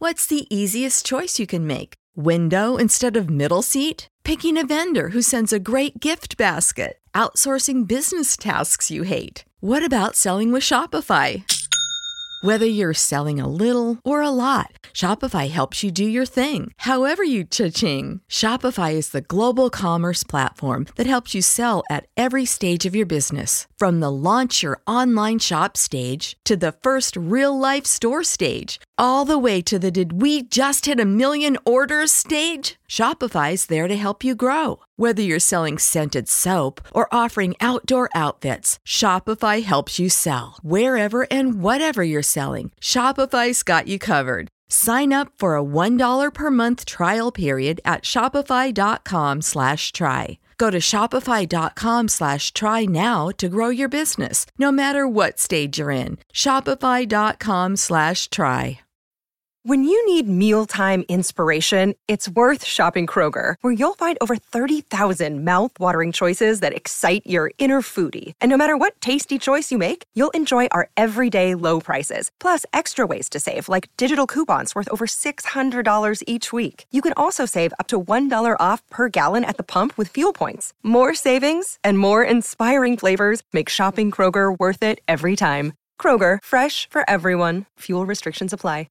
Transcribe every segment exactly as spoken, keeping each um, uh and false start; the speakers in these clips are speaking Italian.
What's the easiest choice you can make? Window instead of middle seat? Picking a vendor who sends a great gift basket? Outsourcing business tasks you hate? What about selling with Shopify? Whether you're selling a little or a lot, Shopify helps you do your thing, however you cha-ching. Shopify is the global commerce platform that helps you sell at every stage of your business. From the launch your online shop stage to the first real-life store stage, all the way to the did we just hit a million orders stage. Shopify's there to help you grow. Whether you're selling scented soap or offering outdoor outfits, Shopify helps you sell. Wherever and whatever you're selling, Shopify's got you covered. Sign up for a one dollar per month trial period at shopify.com slash try. Go to shopify.com slash try now to grow your business, no matter what stage you're in. Shopify.com slash try. When you need mealtime inspiration, it's worth shopping Kroger, where you'll find over thirty thousand mouth-watering choices that excite your inner foodie. And no matter what tasty choice you make, you'll enjoy our everyday low prices, plus extra ways to save, like digital coupons worth over six hundred dollars each week. You can also save up to one dollar off per gallon at the pump with fuel points. More savings and more inspiring flavors make shopping Kroger worth it every time. Kroger, fresh for everyone. Fuel restrictions apply.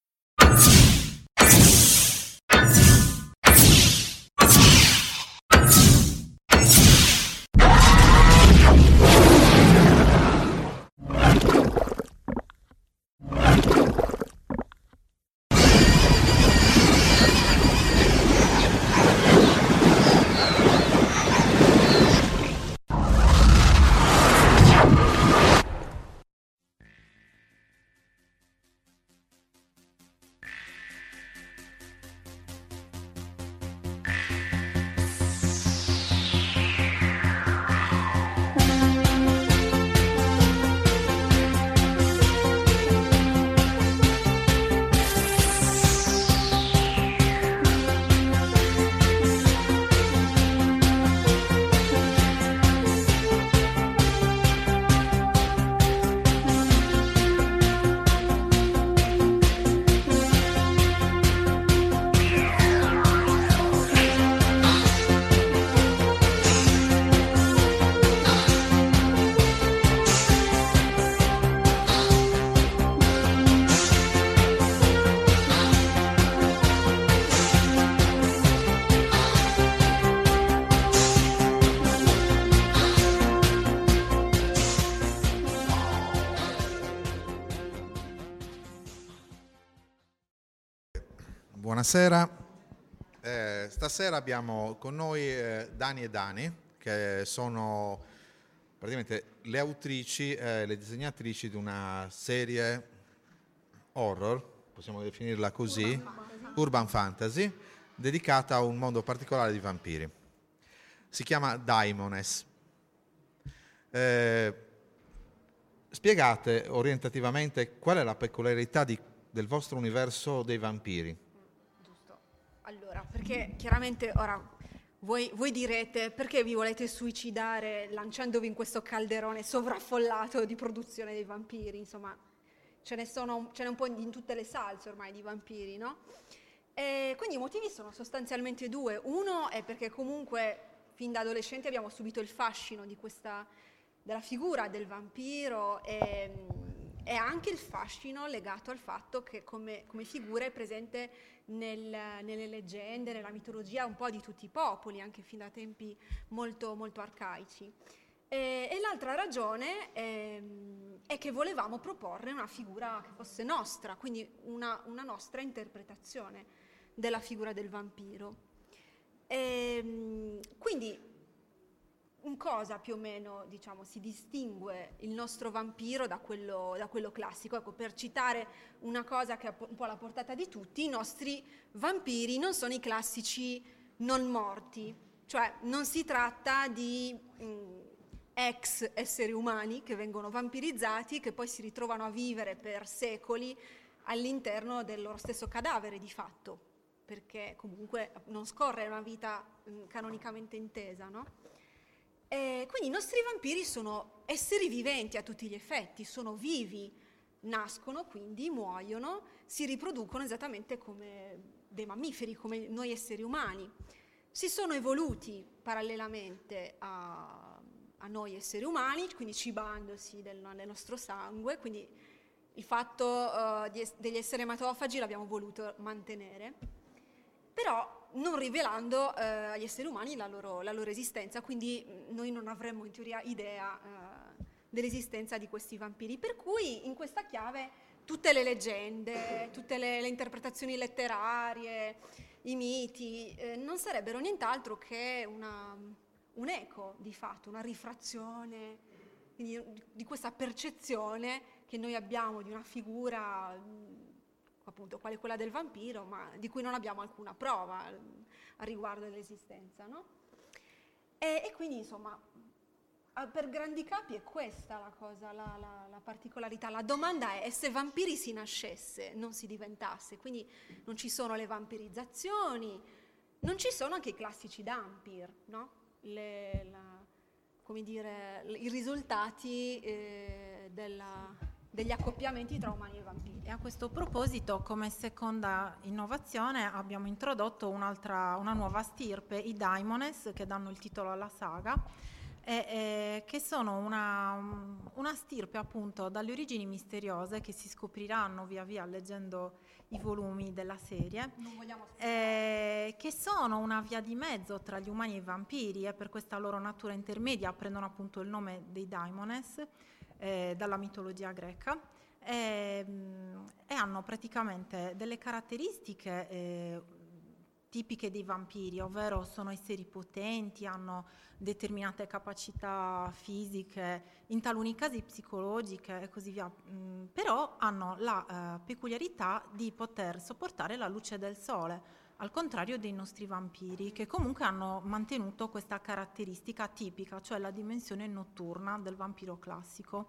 Buonasera, eh, stasera abbiamo con noi eh, Dani e Dani, che sono praticamente le autrici e eh, le disegnatrici di una serie horror, possiamo definirla così, urban fantasy. urban fantasy, dedicata a un mondo particolare di vampiri. Si chiama Daimones. Eh, spiegate orientativamente qual è la peculiarità di, del vostro universo dei vampiri. Allora, perché chiaramente ora voi, voi direte perché vi volete suicidare lanciandovi in questo calderone sovraffollato di produzione dei vampiri, insomma ce ne sono ce n'è un po' in tutte le salse ormai di vampiri, no? E quindi i motivi sono sostanzialmente due. Uno è perché comunque fin da adolescenti abbiamo subito il fascino di questa, della figura del vampiro e, e anche il fascino legato al fatto che come, come figura è presente nel, nelle leggende, nella mitologia un po' di tutti i popoli, anche fin da tempi molto, molto arcaici. E, e l'altra ragione è, è che volevamo proporre una figura che fosse nostra, quindi una, una nostra interpretazione della figura del vampiro. E, quindi in cosa più o meno, diciamo, si distingue il nostro vampiro da quello, da quello classico? Ecco, per citare una cosa che è un po' alla portata di tutti, i nostri vampiri non sono i classici non morti, cioè non si tratta di mh, ex esseri umani che vengono vampirizzati, che poi si ritrovano a vivere per secoli all'interno del loro stesso cadavere di fatto, perché comunque non scorre una vita mh, canonicamente intesa, no? E quindi i nostri vampiri sono esseri viventi a tutti gli effetti, sono vivi, nascono, quindi muoiono, si riproducono esattamente come dei mammiferi, come noi esseri umani. Si sono evoluti parallelamente a, a noi esseri umani, quindi cibandosi del, del nostro sangue, quindi il fatto uh, di, degli esseri ematofagi l'abbiamo voluto mantenere, però non rivelando uh, agli esseri umani la loro, la loro esistenza, quindi noi non avremmo in teoria idea uh, dell'esistenza di questi vampiri, per cui in questa chiave tutte le leggende, tutte le, le interpretazioni letterarie, i miti, eh, non sarebbero nient'altro che una, un eco di fatto, una rifrazione quindi, di questa percezione che noi abbiamo di una figura, appunto, quale quella del vampiro, ma di cui non abbiamo alcuna prova a riguardo dell'esistenza, no? E, e quindi, insomma, per grandi capi è questa la cosa, la, la, la particolarità. La domanda è: e se vampiri si nascesse, non si diventasse? Quindi non ci sono le vampirizzazioni, non ci sono anche i classici dampir, no? Le, la, come dire, i risultati eh, della, degli accoppiamenti tra umani e vampiri. E a questo proposito, come seconda innovazione, abbiamo introdotto un'altra, una nuova stirpe, i Daimones, che danno il titolo alla saga, E, e, che sono una, una stirpe appunto dalle origini misteriose che si scopriranno via via leggendo i volumi della serie, Non vogliamo eh, che sono una via di mezzo tra gli umani e i vampiri, e per questa loro natura intermedia prendono appunto il nome dei Daimones eh, dalla mitologia greca, e, e hanno praticamente delle caratteristiche eh, tipiche dei vampiri, ovvero sono esseri potenti, hanno determinate capacità fisiche, in taluni casi psicologiche e così via, mm, però hanno la eh, peculiarità di poter sopportare la luce del sole, al contrario dei nostri vampiri, che comunque hanno mantenuto questa caratteristica tipica, cioè la dimensione notturna del vampiro classico.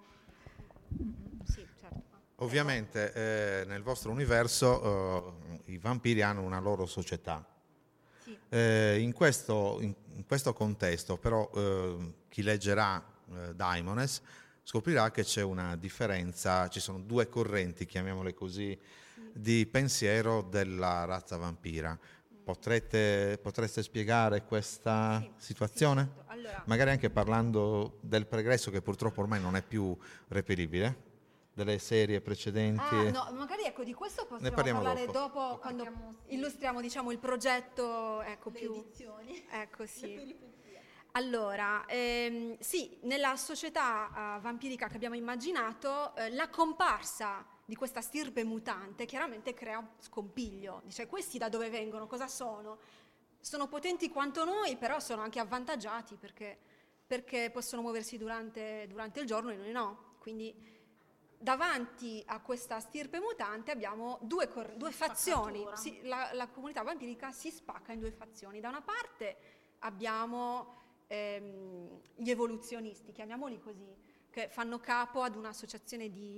Sì, certo. Ovviamente eh, nel vostro universo eh, i vampiri hanno una loro società. Sì. Eh, in, questo, in, in questo contesto però eh, chi leggerà eh, Daimones scoprirà che c'è una differenza, ci sono due correnti, chiamiamole così, Sì. di pensiero della razza vampira. Potrete, potreste spiegare questa Sì, situazione? sì, certo. Allora, Magari anche parlando del pregresso, che purtroppo ormai non è più reperibile, delle serie precedenti. Ah, no, magari ecco, di questo possiamo parliamo parlare dopo. dopo, quando Abbiamo, sì, illustriamo, diciamo, il progetto, ecco, le più edizioni. ecco, sì. Allora, ehm, sì, nella società uh, vampirica che abbiamo immaginato, eh, la comparsa di questa stirpe mutante chiaramente crea un scompiglio. Dice: questi da dove vengono? Cosa sono? Sono potenti quanto noi, però sono anche avvantaggiati perché, perché possono muoversi durante, durante il giorno e noi no. Quindi davanti a questa stirpe mutante abbiamo due, cor- due fazioni. Sì, la, la comunità vampirica si spacca in due fazioni. Da una parte abbiamo ehm, gli evoluzionisti, chiamiamoli così, che fanno capo ad un'associazione di,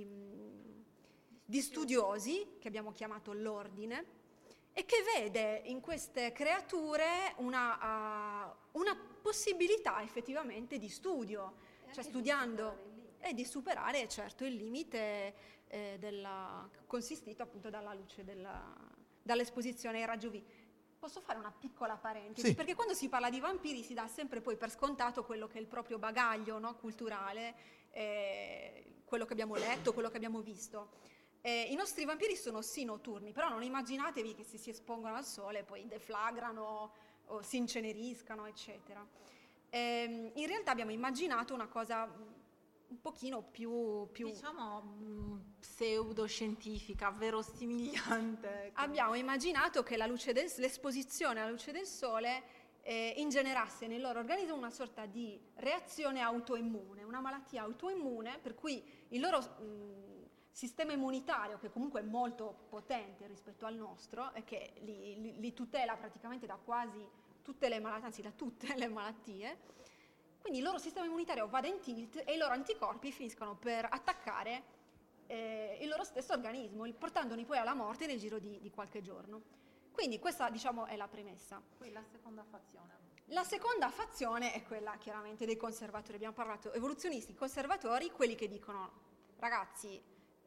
di studiosi che abbiamo chiamato l'Ordine, e che vede in queste creature una, uh, una possibilità effettivamente di studio, cioè studiando e di superare, certo, il limite eh, della, consistito appunto dalla luce della, dall'esposizione ai raggi U V. Posso fare una piccola parentesi? Sì. Perché quando si parla di vampiri si dà sempre poi per scontato quello che è il proprio bagaglio, no, culturale, eh, quello che abbiamo letto, quello che abbiamo visto. Eh, I nostri vampiri sono sì notturni, però non immaginatevi che se si espongono al sole poi deflagrano o si inceneriscano, eccetera. Eh, in realtà abbiamo immaginato una cosa un pochino più... più diciamo mh, pseudoscientifica, verosimigliante. Abbiamo immaginato che la luce del, l'esposizione alla luce del sole eh, ingenerasse nel loro organismo una sorta di reazione autoimmune, una malattia autoimmune per cui il loro mh, sistema immunitario, che comunque è molto potente rispetto al nostro e che li, li, li tutela praticamente da quasi tutte le malattie, anzi da tutte le malattie, quindi il loro sistema immunitario vada in tilt e i loro anticorpi finiscono per attaccare eh, il loro stesso organismo, portandoli poi alla morte nel giro di, di qualche giorno. Quindi questa, diciamo, è la premessa. Poi la seconda fazione. La seconda fazione è quella chiaramente dei conservatori. Abbiamo parlato evoluzionisti, conservatori, quelli che dicono: ragazzi,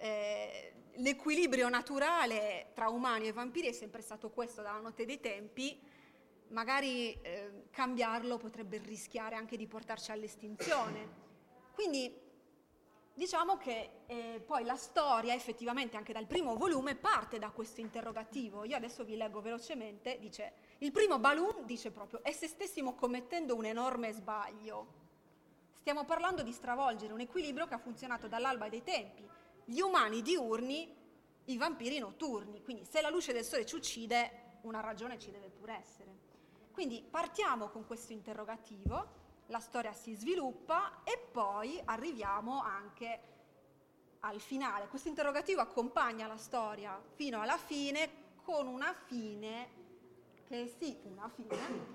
eh, l'equilibrio naturale tra umani e vampiri è sempre stato questo dalla notte dei tempi, magari eh, cambiarlo potrebbe rischiare anche di portarci all'estinzione. Quindi diciamo che eh, poi la storia effettivamente anche dal primo volume parte da questo interrogativo. Io adesso vi leggo velocemente, dice, il primo Balloon dice proprio, e se stessimo commettendo un enorme sbaglio? Stiamo parlando di stravolgere un equilibrio che ha funzionato dall'alba dei tempi, gli umani diurni, i vampiri notturni, quindi se la luce del sole ci uccide, una ragione ci deve pure essere. Quindi partiamo con questo interrogativo, la storia si sviluppa e poi arriviamo anche al finale. Questo interrogativo accompagna la storia fino alla fine con una fine che è sì una fine,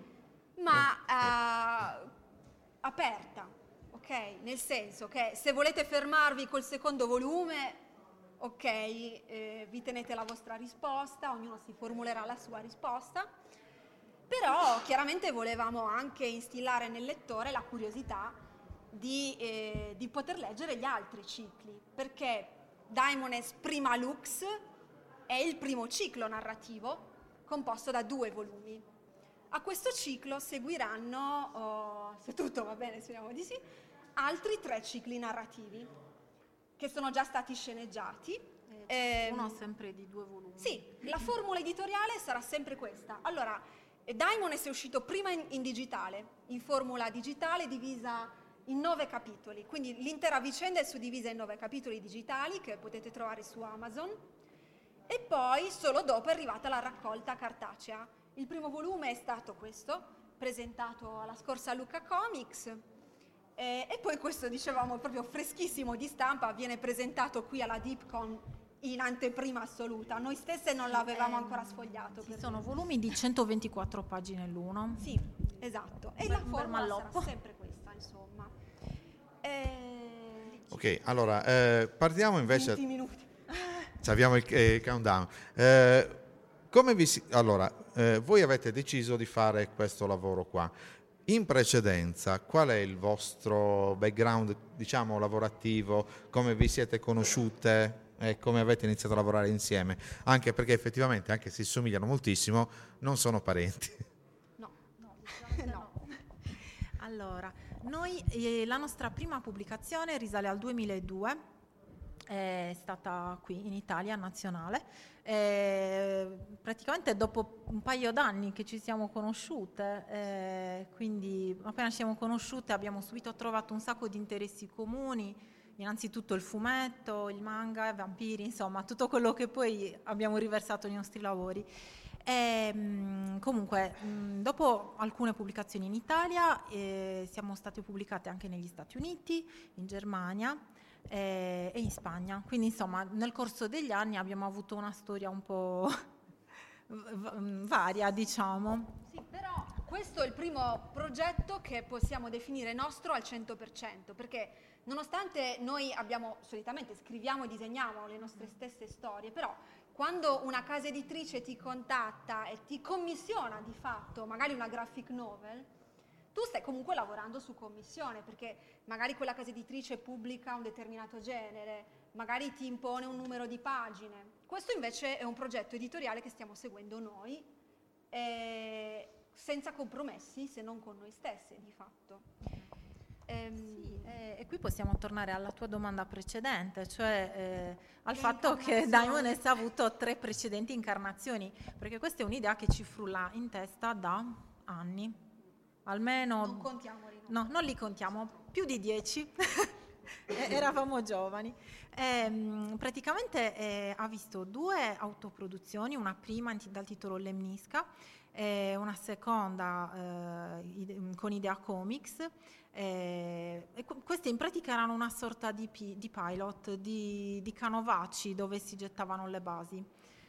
ma eh, aperta, ok? Nel senso che se volete fermarvi col secondo volume, ok, eh, vi tenete la vostra risposta, ognuno si formulerà la sua risposta. Però chiaramente volevamo anche instillare nel lettore la curiosità di, eh, di poter leggere gli altri cicli, perché Daimones Prima Lux è il primo ciclo narrativo composto da due volumi. A questo ciclo seguiranno, oh, se tutto va bene, speriamo di sì, altri tre cicli narrativi che sono già stati sceneggiati. Eh, uno sempre di due volumi. Sì, la formula editoriale sarà sempre questa. Allora, Daimones è uscito prima in, in digitale, in formula digitale divisa in nove capitoli, quindi l'intera vicenda è suddivisa in nove capitoli digitali che potete trovare su Amazon, e poi solo dopo è arrivata la raccolta cartacea. Il primo volume è stato questo, presentato alla scorsa Lucca Comics, eh, e poi questo, dicevamo, proprio freschissimo di stampa, viene presentato qui alla DeepCon in anteprima assoluta. Noi stesse non l'avevamo ancora sfogliato. Ci sono volumi di centoventiquattro pagine l'uno. Sì, esatto. E Un la bel formula malloppo. sarà sempre questa, insomma. Eh, Ok, allora eh, partiamo invece. venti minuti. Ci abbiamo il eh, countdown. Eh, come vi si... Allora, eh, voi avete deciso di fare questo lavoro qua. In precedenza, qual è il vostro background, diciamo, lavorativo? Come vi siete conosciute e come avete iniziato a lavorare insieme? Anche perché effettivamente, anche se si somigliano moltissimo, non sono parenti. No, No, diciamo no. Allora, noi eh, la nostra prima pubblicazione risale al duemiladue, è stata qui in Italia, nazionale. Eh, praticamente dopo un paio d'anni che ci siamo conosciute, eh, quindi appena ci siamo conosciute abbiamo subito trovato un sacco di interessi comuni, innanzitutto il fumetto, il manga, i vampiri, insomma tutto quello che poi abbiamo riversato nei nostri lavori. E, mh, comunque mh, dopo alcune pubblicazioni in Italia eh, siamo state pubblicate anche negli Stati Uniti, in Germania e in Spagna, quindi insomma nel corso degli anni abbiamo avuto una storia un po' varia, diciamo. sì, però questo è il primo progetto che possiamo definire nostro al cento per cento, perché nonostante noi abbiamo, solitamente scriviamo e disegniamo le nostre stesse storie, però quando una casa editrice ti contatta e ti commissiona di fatto magari una graphic novel, tu stai comunque lavorando su commissione, perché magari quella casa editrice pubblica un determinato genere, magari ti impone un numero di pagine. Questo invece è un progetto editoriale che stiamo seguendo noi, eh, senza compromessi, se non con noi stessi, di fatto. Ehm, sì, eh, e qui possiamo tornare alla tua domanda precedente, cioè eh, al fatto che Daimones ha avuto tre precedenti incarnazioni, perché questa è un'idea che ci frulla in testa da anni. Almeno, non contiamoli, no. no, non li contiamo, più di dieci, eravamo giovani. E, praticamente eh, ha visto due autoproduzioni, una prima dal titolo Lemnisca e una seconda eh, con Idea Comics. Eh, e queste in pratica erano una sorta di, di pilot, di, di canovacci dove si gettavano le basi.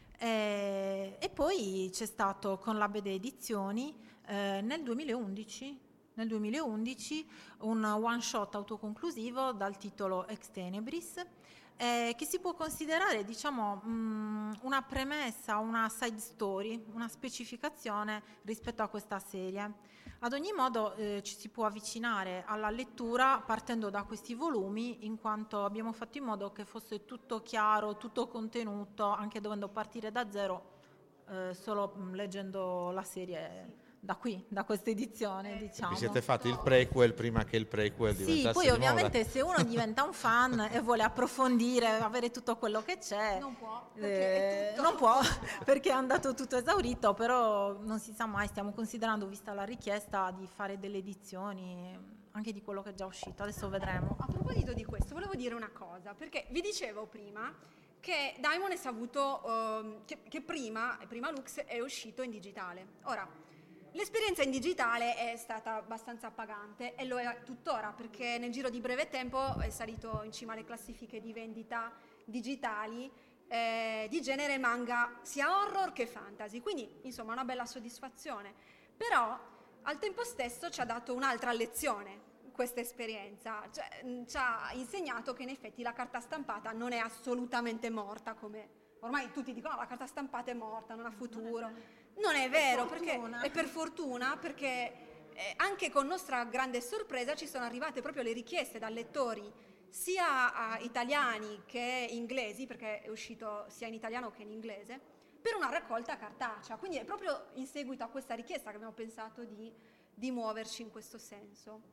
E, e poi c'è stato con la Bede Edizioni eh, nel duemilaundici, nel duemilaundici un one shot autoconclusivo dal titolo Ex Tenebris, eh, che si può considerare, diciamo, mh, una premessa, una side story, una specificazione rispetto a questa serie. Ad ogni modo eh, ci si può avvicinare alla lettura partendo da questi volumi, in quanto abbiamo fatto in modo che fosse tutto chiaro, tutto contenuto, anche dovendo partire da zero, eh, solo mh, leggendo la serie da qui, da questa edizione, diciamo. Vi siete fatti il prequel prima che il prequel Sì, diventasse poi di ovviamente moda. se uno diventa un fan e vuole approfondire, avere tutto quello che c'è, Non può, perché eh, è tutto. non può, perché è andato tutto esaurito, però non si sa mai, stiamo considerando, vista la richiesta, di fare delle edizioni anche di quello che è già uscito, adesso vedremo. A proposito di questo, volevo dire una cosa, perché vi dicevo prima che Daimones ha avuto, ehm, che, che prima, prima Lux è uscito in digitale. Ora, l'esperienza in digitale è stata abbastanza appagante e lo è tuttora, perché nel giro di breve tempo è salito in cima alle classifiche di vendita digitali eh, di genere manga sia horror che fantasy, quindi insomma una bella soddisfazione. Però al tempo stesso ci ha dato un'altra lezione questa esperienza, cioè, mh, ci ha insegnato che in effetti la carta stampata non è assolutamente morta, come ormai tutti dicono oh, la carta stampata è morta, non ha futuro. Non è vero, Per perché fortuna. è per fortuna, perché eh, anche con nostra grande sorpresa ci sono arrivate proprio le richieste da lettori sia uh, italiani che inglesi, perché è uscito sia in italiano che in inglese, per una raccolta cartacea. Quindi è proprio in seguito a questa richiesta che abbiamo pensato di, di muoverci in questo senso.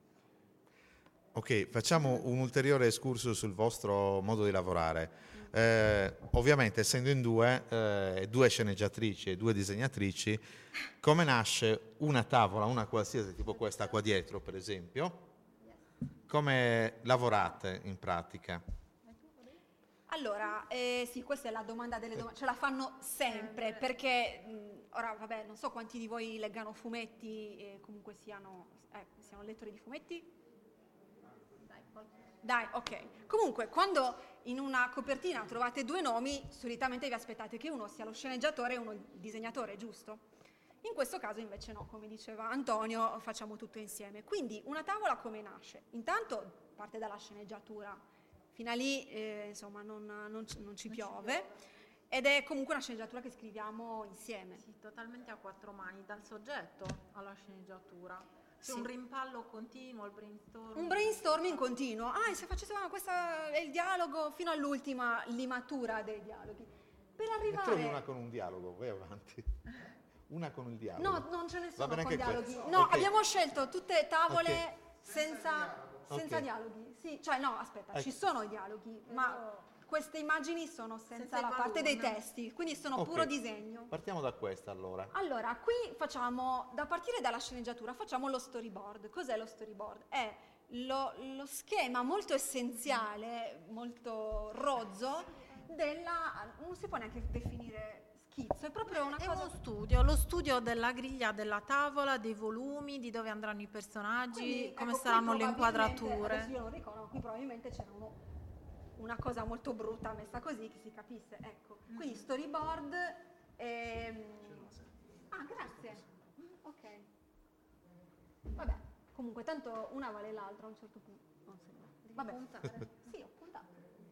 Ok, facciamo un ulteriore escursus sul vostro modo di lavorare. Eh, ovviamente, essendo in due, eh, due sceneggiatrici e due disegnatrici, come nasce una tavola, una qualsiasi, tipo questa qua dietro, per esempio? Come lavorate in pratica? Allora, eh, sì, questa è la domanda delle domande, ce la fanno sempre, perché mh, ora, vabbè, non so quanti di voi leggano fumetti e comunque siano, eh, siano lettori di fumetti. Dai, ok. Comunque, quando in una copertina trovate due nomi, solitamente vi aspettate che uno sia lo sceneggiatore e uno il disegnatore, giusto? In questo caso invece no, come diceva Antonio, facciamo tutto insieme. Quindi una tavola come nasce? Intanto parte dalla sceneggiatura, fino a lì eh, insomma non, non, non ci piove, ed è comunque una sceneggiatura che scriviamo insieme. Sì, totalmente a quattro mani, dal soggetto alla sceneggiatura. C'è Sì. un rimpallo continuo, il brainstorming. Un brainstorming continuo. Ah, e se facessimo questo è il dialogo fino all'ultima limatura dei dialoghi. Per Ne arrivare... trovi una con un dialogo, vai avanti. Una con il dialogo. No, non ce ne sono bene con anche dialoghi. questo. No, Ok. abbiamo scelto tutte tavole Ok. senza, senza Ok. dialoghi. Sì, cioè no, aspetta, Ecco. ci sono i dialoghi, ma queste immagini sono senza, Senza la il parte dei balloon. testi, quindi sono Ok. puro disegno. Partiamo da questa allora. Allora, qui facciamo, da partire dalla sceneggiatura, facciamo lo storyboard. Cos'è lo storyboard? È lo, lo schema molto essenziale, molto rozzo, della, non si può neanche definire schizzo, è proprio una È cosa... uno studio, lo studio della griglia della tavola, dei volumi, di dove andranno i personaggi, Quindi, come ecco, qui saranno le probabilmente- inquadrature. adesso io non ricordo, ma qui probabilmente c'era uno- una cosa molto brutta messa così, che si capisse. Ecco, quindi storyboard... ehm, Ah, grazie. Ok. Vabbè, comunque tanto una vale l'altra a un certo punto. Non sembra. Vabbè. Sì, ho puntato.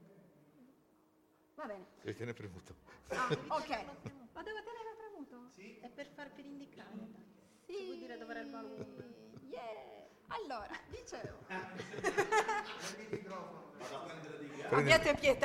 Va bene. Devi tenere premuto. Ah, ok. Ma devo tenere premuto? È per far per indicare. Sì. Che vuol dire dovere il valore? Yeah. Allora, dicevo. Prendi- Abbiate pietà.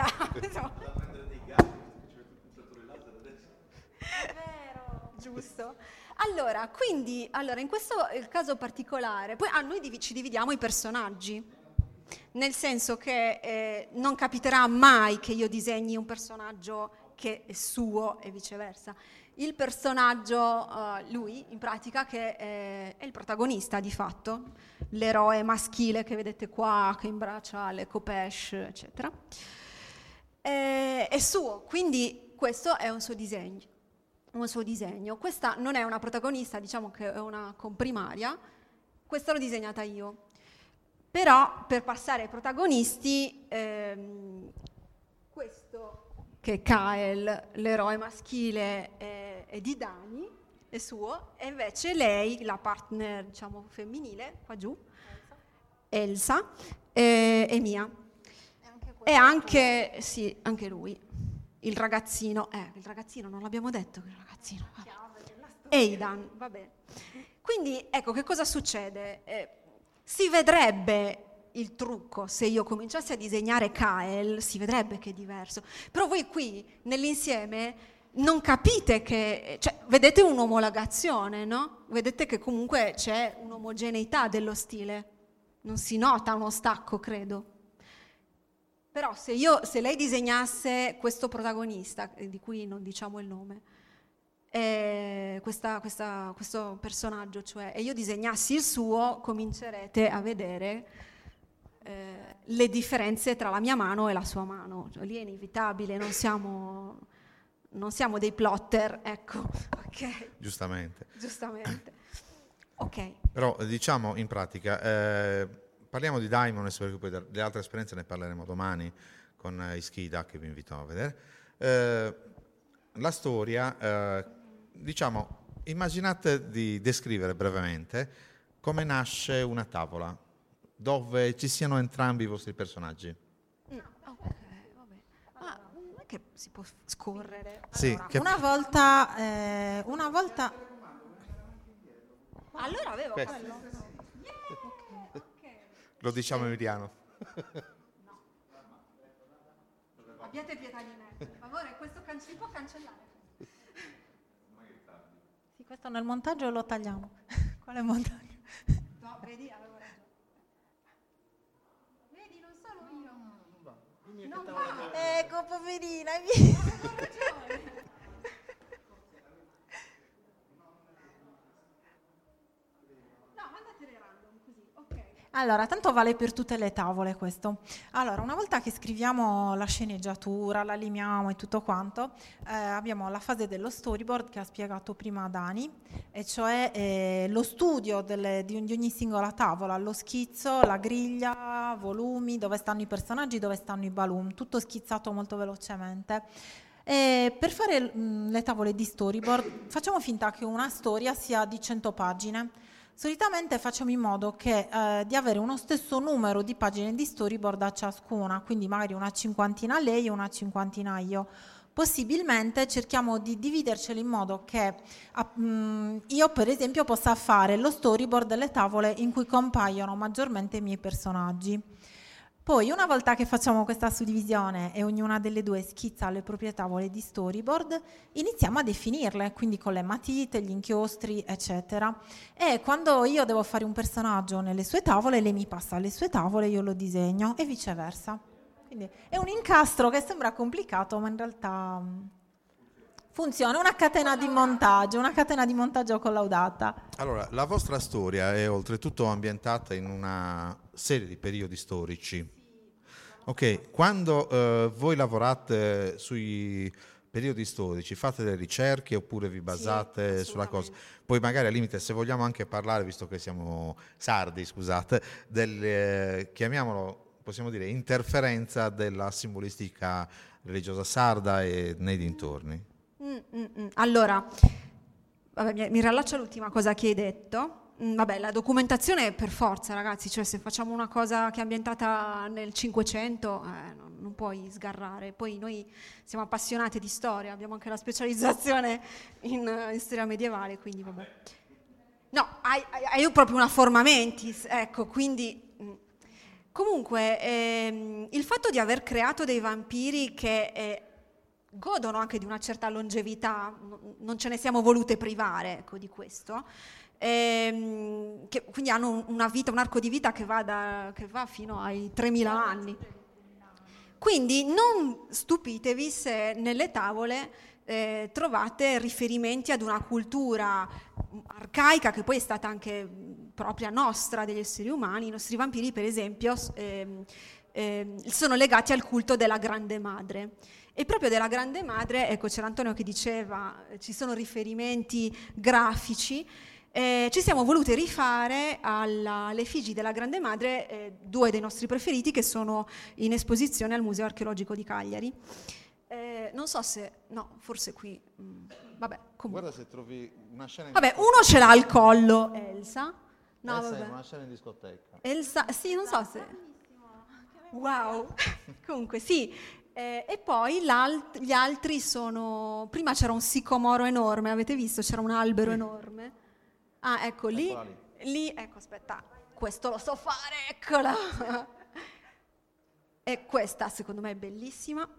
È vero. Giusto. Allora, quindi, allora, in questo eh, caso particolare, poi a noi divi- ci dividiamo i personaggi, nel senso che eh, non capiterà mai che io disegni un personaggio che è suo e viceversa. Il personaggio, eh, lui, in pratica, che eh, è il protagonista di fatto, l'eroe maschile che vedete qua, che imbraccia le Kopesh, eccetera, eh, è suo, quindi questo è un suo disegno. un suo disegno. Questa non è una protagonista, diciamo che è una comprimaria, questa l'ho disegnata io. Però per passare ai protagonisti, ehm, questo che è Kael, l'eroe maschile, è, è di Dani, è suo, e invece lei, la partner diciamo femminile, qua giù, Elsa, è, è mia. E anche e anche, sì, anche lui, il ragazzino, eh, il ragazzino, non l'abbiamo detto che il ragazzino, vabbè. Aidan, vabbè. Quindi, ecco, che cosa succede? Eh, si vedrebbe il trucco, se io cominciassi a disegnare Kael, si vedrebbe che è diverso. Però voi qui, nell'insieme, non capite che, cioè, vedete un'omologazione, no? Vedete che comunque c'è un'omogeneità dello stile. Non si nota uno stacco, credo. Però se io, se lei disegnasse questo protagonista, di cui non diciamo il nome, eh, questa, questa, questo personaggio, cioè, e io disegnassi il suo, comincerete a vedere eh, le differenze tra la mia mano e la sua mano. Cioè, lì è inevitabile, non siamo, non siamo dei plotter, ecco. Okay. Giustamente. Giustamente. Ok. Però diciamo in pratica, eh, parliamo di Daimones perché poi delle altre esperienze ne parleremo domani con eh, Ischida che vi invito a vedere. Eh, la storia, eh, diciamo, immaginate di descrivere brevemente come nasce una tavola dove ci siano entrambi i vostri personaggi. Mm, ok, vabbè. Ma non è che si può scorrere. Sì, Allora, che... una volta, eh, una volta... Allora avevo Questo. quello. Yeah, ok, ok. Lo diciamo Emiliano. No. Abbiate pietà di me. Per favore, questo can- si può cancellare. Sì, questo nel montaggio lo tagliamo. Quale montaggio? No, vedi, avevo ragione. Vedi, non sono io. Non va. Non va. Ecco, poverina. Avevo ragione. Allora, tanto vale per tutte le tavole questo. Allora, una volta che scriviamo la sceneggiatura, la limiamo e tutto quanto, eh, abbiamo la fase dello storyboard che ha spiegato prima Dani, e cioè eh, lo studio delle, di, di ogni singola tavola, lo schizzo, la griglia, volumi, dove stanno i personaggi, dove stanno i balloon, tutto schizzato molto velocemente. E per fare mh, le tavole di storyboard facciamo finta che una storia sia di cento pagine. Solitamente facciamo in modo che, eh, di avere uno stesso numero di pagine di storyboard a ciascuna, quindi magari una cinquantina lei e una cinquantina io. Possibilmente cerchiamo di dividerceli in modo che a, mh, io per esempio possa fare lo storyboard delle tavole in cui compaiono maggiormente i miei personaggi. Poi una volta che facciamo questa suddivisione e ognuna delle due schizza le proprie tavole di storyboard, iniziamo a definirle, quindi con le matite, gli inchiostri, eccetera. E quando io devo fare un personaggio nelle sue tavole, lei mi passa le sue tavole, io lo disegno e viceversa. Quindi è un incastro che sembra complicato, ma in realtà funziona, una catena di montaggio, una catena di montaggio collaudata. Allora, la vostra storia è oltretutto ambientata in una serie di periodi storici. Ok, quando eh, voi lavorate sui periodi storici, fate delle ricerche oppure vi basate sì, sulla cosa? Poi magari al limite, se vogliamo anche parlare, visto che siamo sardi, scusate, del, eh, chiamiamolo, possiamo dire, interferenza della simbolistica religiosa sarda e nei dintorni. Mm, mm, mm. Allora, vabbè, mi, mi riallaccio all'ultima cosa che hai detto. Mm, vabbè, la documentazione per forza, ragazzi, cioè se facciamo una cosa che è ambientata nel Cinquecento, eh, non, non puoi sgarrare. Poi noi siamo appassionati di storia, abbiamo anche la specializzazione in, in storia medievale, quindi vabbè. No, hai, hai, hai proprio una forma mentis, ecco, quindi... Mm. Comunque, ehm, il fatto di aver creato dei vampiri che... Eh, godono anche di una certa longevità, non ce ne siamo volute privare, ecco, di questo, ehm, che quindi hanno una vita, un arco di vita che va, da, che va fino ai tremila anni. Quindi non stupitevi se nelle tavole eh, trovate riferimenti ad una cultura arcaica che poi è stata anche propria nostra, degli esseri umani. I nostri vampiri, per esempio, eh, eh, sono legati al culto della Grande Madre. E proprio della Grande Madre, ecco, c'era Antonio che diceva, ci sono riferimenti grafici, eh, ci siamo voluti rifare alla, alle effigi della Grande Madre, eh, due dei nostri preferiti che sono in esposizione al Museo Archeologico di Cagliari. Eh, non so se, no, forse qui, mh, vabbè, comunque. Guarda se trovi una scena in Vabbè, uno ce l'ha al collo, Elsa. No, Elsa vabbè. è una scena in discoteca. Elsa, sì, non so se... Wow! Comunque sì, eh, e poi l'alt- gli altri sono... Prima c'era un sicomoro enorme, avete visto? C'era un albero enorme. Ah, ecco lì, Eccola lì. lì, ecco, aspetta, questo lo so fare, eccola! E questa secondo me è bellissima.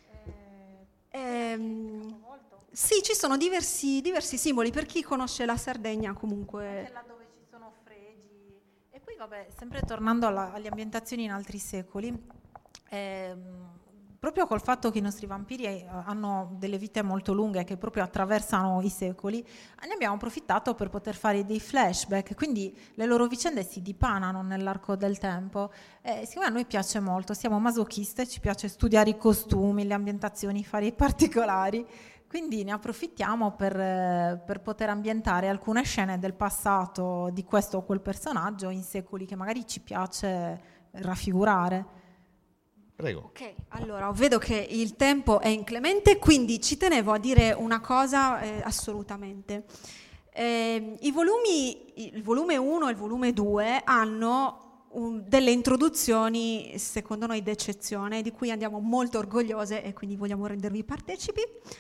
Ehm, sì, ci sono diversi, diversi simboli, per chi conosce la Sardegna comunque... Anche là dove ci sono fregi. E poi vabbè, sempre tornando alla, alle ambientazioni in altri secoli, ehm, proprio col fatto che i nostri vampiri eh, hanno delle vite molto lunghe che proprio attraversano i secoli, ne abbiamo approfittato per poter fare dei flashback, quindi le loro vicende si dipanano nell'arco del tempo. E siccome a noi piace molto, siamo masochiste, ci piace studiare i costumi, le ambientazioni, fare i particolari, quindi ne approfittiamo per, eh, per poter ambientare alcune scene del passato di questo o quel personaggio in secoli che magari ci piace raffigurare. Prego. Ok, allora vedo che il tempo è inclemente, quindi ci tenevo a dire una cosa eh, assolutamente. Eh, i volumi, il volume uno e il volume due hanno un, delle introduzioni, secondo noi, d'eccezione, di cui andiamo molto orgogliose e quindi vogliamo rendervi partecipi.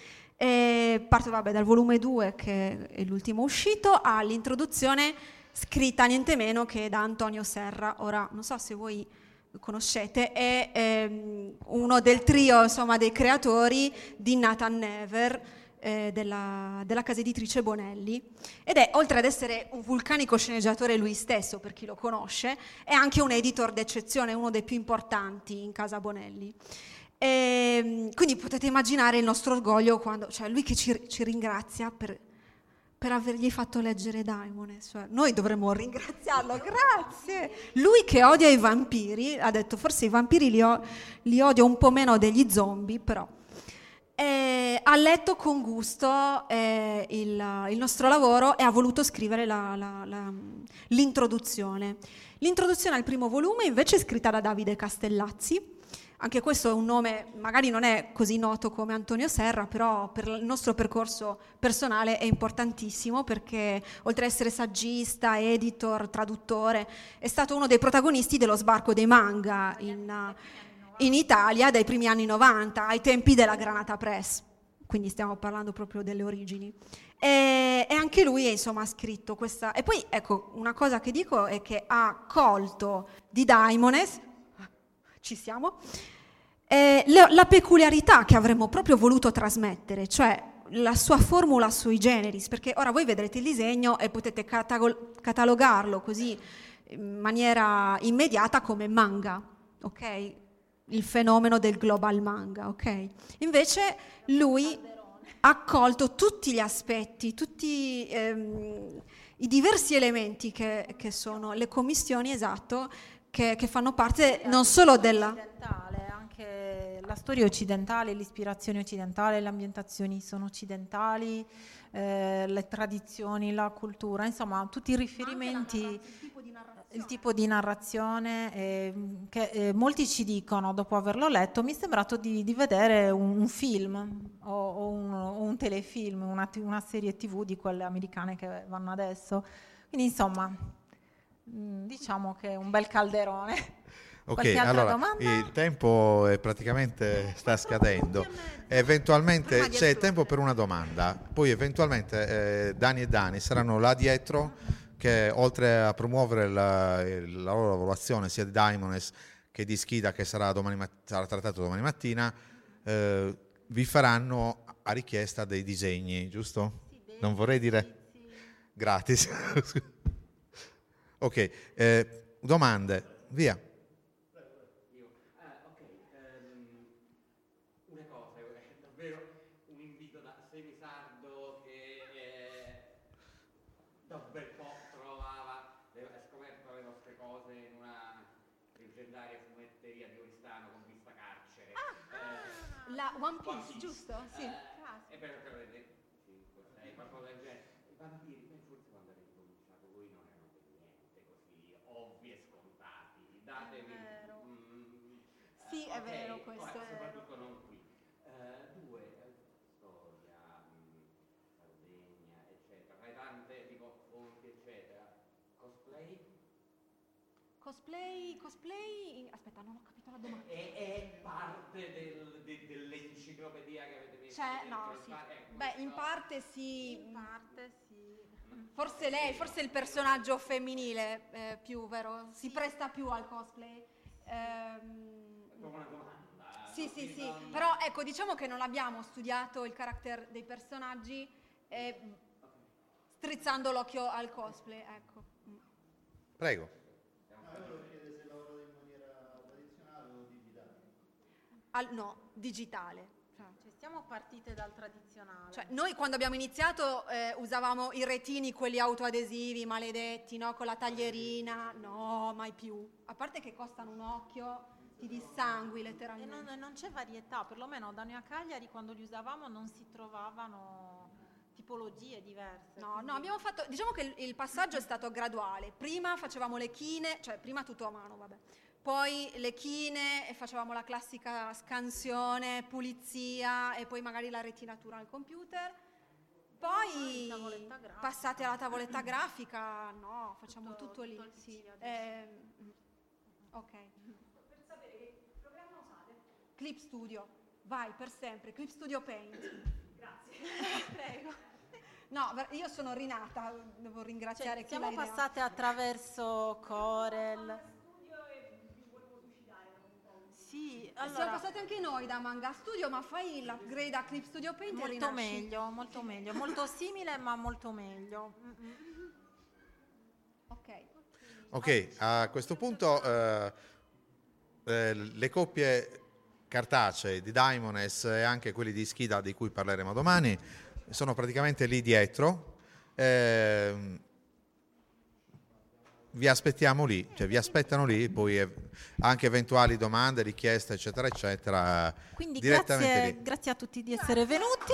E parto vabbè, dal volume due, che è l'ultimo uscito, all'introduzione scritta niente meno che da Antonio Serra. Ora, non so se voi conoscete, è ehm, uno del trio, insomma, dei creatori di Nathan Never, eh, della, della casa editrice Bonelli, ed è, oltre ad essere un vulcanico sceneggiatore lui stesso, per chi lo conosce, è anche un editor d'eccezione, uno dei più importanti in casa Bonelli. E, quindi potete immaginare il nostro orgoglio quando, cioè lui che ci, ci ringrazia per, per avergli fatto leggere Daimones, cioè, noi dovremmo ringraziarlo, grazie. Lui che odia i vampiri, ha detto forse i vampiri li, o, li odio un po' meno degli zombie, però eh, ha letto con gusto eh, il, il nostro lavoro e ha voluto scrivere la, la, la, l'introduzione. L'introduzione al primo volume invece è scritta da Davide Castellazzi. Anche questo è un nome, magari non è così noto come Antonio Serra, però per il nostro percorso personale è importantissimo perché oltre ad essere saggista, editor, traduttore, è stato uno dei protagonisti dello sbarco dei manga in, in Italia dai primi anni novanta, ai tempi della Granata Press, quindi stiamo parlando proprio delle origini. E, e anche lui insomma ha scritto questa... E poi ecco, una cosa che dico è che ha colto di Daimones, ci siamo, eh, la, la peculiarità che avremmo proprio voluto trasmettere, cioè la sua formula sui generis, perché ora voi vedrete il disegno e potete catagol- catalogarlo così in maniera immediata come manga, ok? Il fenomeno del global manga, ok? Invece lui ha colto tutti gli aspetti, tutti ehm, i diversi elementi che, che sono le commissioni, esatto, Che, che fanno parte non solo della... Anche la storia occidentale, l'ispirazione occidentale, le ambientazioni sono occidentali, eh, le tradizioni, la cultura, insomma tutti i riferimenti, il tipo di narrazione, il tipo di narrazione eh, che eh, molti ci dicono dopo averlo letto, mi è sembrato di, di vedere un, un film o, o, un, o un telefilm, una, una serie tv di quelle americane che vanno adesso, quindi insomma... diciamo che è un bel calderone. Ok, Qualche altra allora domanda? il tempo è praticamente sta scadendo. Eventualmente c'è il tempo per una domanda, poi eventualmente eh, Dani e Dani saranno là dietro che oltre a promuovere la, la loro lavorazione sia di Daimones che di Schida che sarà, domani mat- sarà trattato domani mattina, eh, vi faranno a richiesta dei disegni, giusto? Non vorrei dire gratis. Ok, eh, domande, via. Io, ah, ok, ehm, una cosa, è davvero un invito da semisardo che eh, da un bel po' trovava, ha scoperto le nostre cose in una leggendaria fumetteria di Oristano con vista carcere. Ah, eh, la One Piece, One Piece. Giusto? Sì. Eh, e per avete cinque, sei, qualcosa del genere. I vampiri, beh, forse quando avete cominciato voi non erano per niente così ovvi e scontati. Datevi. È vero. Mm, Sì, è okay, vero questo. ora, È vero. soprattutto non qui. Uh, due, eh, storia, mh, Sardegna, eccetera. Fai tante tipo fonti, eccetera. Cosplay? cosplay, cosplay, aspetta, non ho capito la domanda. È, è parte del, de, dell'enciclopedia che avete messo Cioè, dentro no, il sì. bar- ecco, Beh, questo- in parte sì. In parte sì. Forse lei, forse il personaggio femminile eh, più, vero? Si Sì. presta più al cosplay. Ehm, È proprio una domanda. sì, no? sì, Quindi sì. non- Però ecco, diciamo che non abbiamo studiato il carattere dei personaggi eh, strizzando l'occhio al cosplay, ecco. Mm. Prego. Al, no, digitale. Cioè, Cioè, siamo partite dal tradizionale. Cioè, noi quando abbiamo iniziato eh, usavamo i retini, quelli autoadesivi, maledetti, no? Con la taglierina. No, mai più. A parte che costano un occhio, ti dissangui E letteralmente. non, e non c'è varietà, perlomeno da noi a Cagliari quando li usavamo non si trovavano tipologie diverse. No, quindi- no, abbiamo fatto, diciamo che il, il passaggio è stato graduale. Prima facevamo le chine, cioè prima tutto a mano, vabbè. Poi le chine e facevamo la classica scansione, pulizia e poi magari la retinatura al computer. Poi Tavoletta grafica. passate alla tavoletta grafica, no, facciamo tutto, Tutto- lì. tutto il Sì. C adesso. Eh, mm, ok. Per sapere che programma usate? Clip Studio, vai per sempre, Clip Studio Paint. Grazie. Prego. No, ver- io sono rinata, devo ringraziare Cioè, chi siamo l'ha idea. passate attraverso Corel. Sì, Siamo allora, passati anche noi da Manga Studio, ma fai l'upgrade a Clip Studio Paint e molto rinasci. meglio, molto meglio, molto simile ma molto meglio. Mm-mm. Ok. Ok, a questo punto eh, eh, le coppie cartacee di Daimones e anche quelli di Schida di cui parleremo domani sono praticamente lì dietro. Eh, vi aspettiamo lì, cioè vi aspettano lì, poi eh, anche eventuali domande, richieste, eccetera, eccetera, Quindi direttamente grazie, lì. grazie a tutti di essere venuti.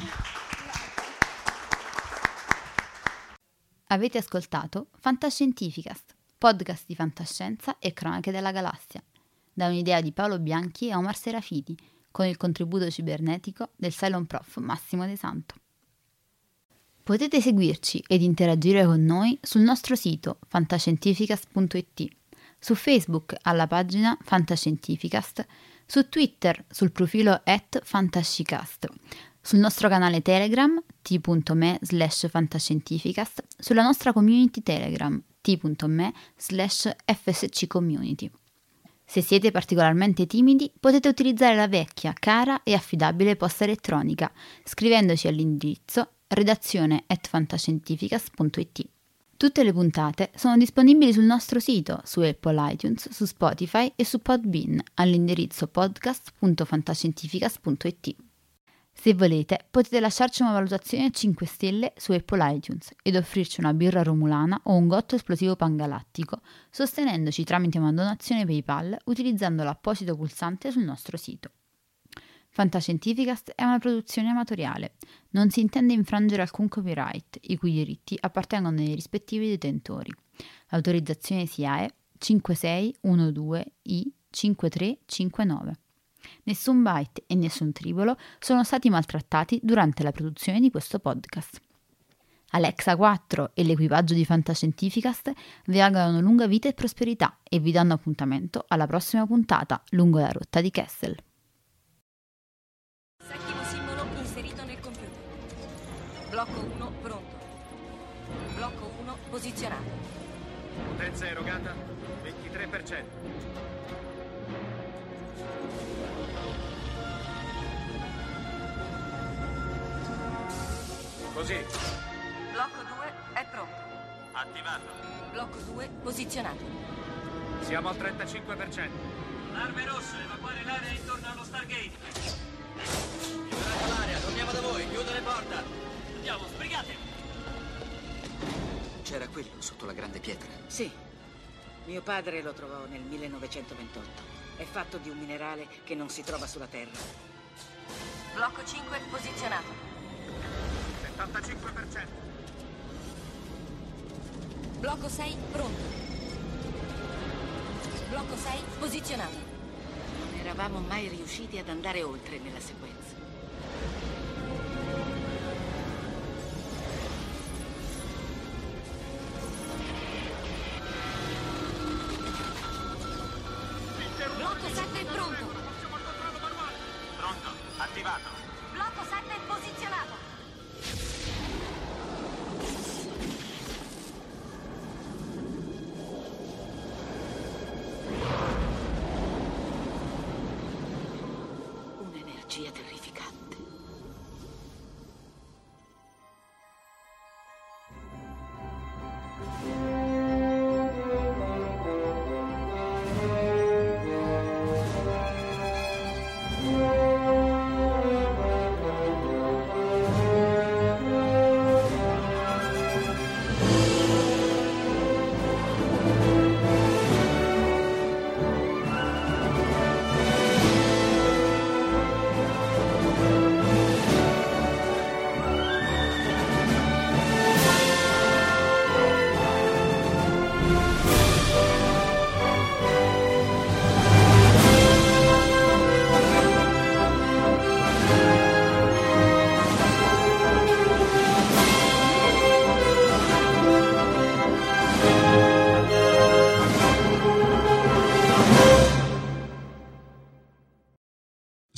Avete ascoltato Fantascientificast, podcast di fantascienza e cronache della galassia, da un'idea di Paolo Bianchi e Omar Serafiti, con il contributo cibernetico del Cylon Prof Massimo De Santo. Potete seguirci ed interagire con noi sul nostro sito fantascientificast punto it, su Facebook alla pagina Fantascientificast, su Twitter sul profilo at fantascicast, sul nostro canale Telegram t.me slash fantascientificast, sulla nostra community Telegram t.me slash fsccommunity. Se siete particolarmente timidi, potete utilizzare la vecchia, cara e affidabile posta elettronica, scrivendoci all'indirizzo redazione at fantascientificast punto it. Tutte le puntate sono disponibili sul nostro sito, su Apple iTunes, su Spotify e su Podbean, all'indirizzo podcast punto fantascientificast punto it. Se volete, potete lasciarci una valutazione a cinque stelle su Apple iTunes ed offrirci una birra romulana o un gotto esplosivo pangalattico, sostenendoci tramite una donazione PayPal utilizzando l'apposito pulsante sul nostro sito. Fantascientificast è una produzione amatoriale, non si intende infrangere alcun copyright, i cui diritti appartengono ai rispettivi detentori. L'autorizzazione S I A E cinque sei uno due I cinque tre cinque nove. Nessun byte e nessun tribolo sono stati maltrattati durante la produzione di questo podcast. Alexa quattro e l'equipaggio di Fantascientificast vi augurano lunga vita e prosperità e vi danno appuntamento alla prossima puntata lungo la rotta di Kessel. Settimo simbolo inserito nel computer. Blocco uno pronto. Blocco uno posizionato. Potenza erogata ventitré per cento. Così. Blocco due è pronto. Attivato. Blocco due posizionato. Siamo al trentacinque per cento. Allarme rosso, evacuare l'area intorno allo Stargate. Liberate l'area, torniamo da voi, chiudo le porte. Andiamo, sbrigate. C'era quello sotto la grande pietra. Sì, mio padre lo trovò nel millenovecentoventotto. È fatto di un minerale che non si trova sulla Terra. Blocco cinque posizionato. settantacinque per cento. Blocco sei pronto. Blocco sei posizionato. Non eravamo mai riusciti ad andare oltre nella sequenza.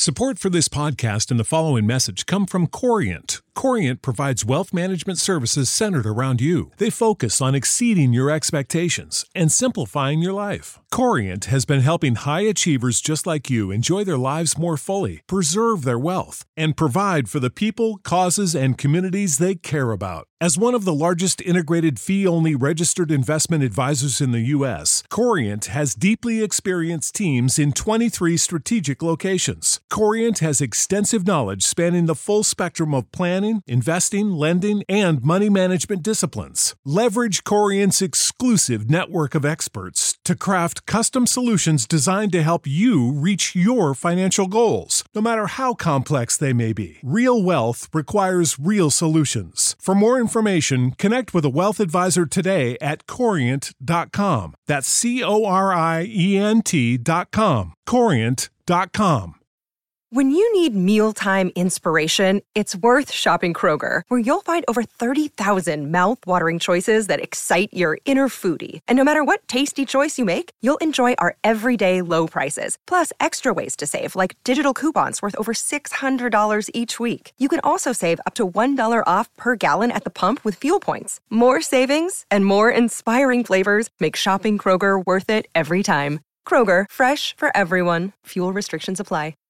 Support for this podcast and the following message come from Corient. Corient provides wealth management services centered around you. They focus on exceeding your expectations and simplifying your life. Corient has been helping high achievers just like you enjoy their lives more fully, preserve their wealth, and provide for the people, causes, and communities they care about. As one of the largest integrated fee-only registered investment advisors in the U S, Corient has deeply experienced teams in twenty-three strategic locations. Corient has extensive knowledge spanning the full spectrum of planning, investing, lending, and money management disciplines. Leverage Corient's exclusive network of experts to craft custom solutions designed to help you reach your financial goals, no matter how complex they may be. Real wealth requires real solutions. For more information, connect with a wealth advisor today at corient dot com. That's C O R I E N T dot com. corient dot com. When you need mealtime inspiration, it's worth shopping Kroger, where you'll find over thirty thousand mouth-watering choices that excite your inner foodie. And no matter what tasty choice you make, you'll enjoy our everyday low prices, plus extra ways to save, like digital coupons worth over six hundred dollars each week. You can also save up to one dollar off per gallon at the pump with fuel points. More savings and more inspiring flavors make shopping Kroger worth it every time. Kroger, fresh for everyone. Fuel restrictions apply.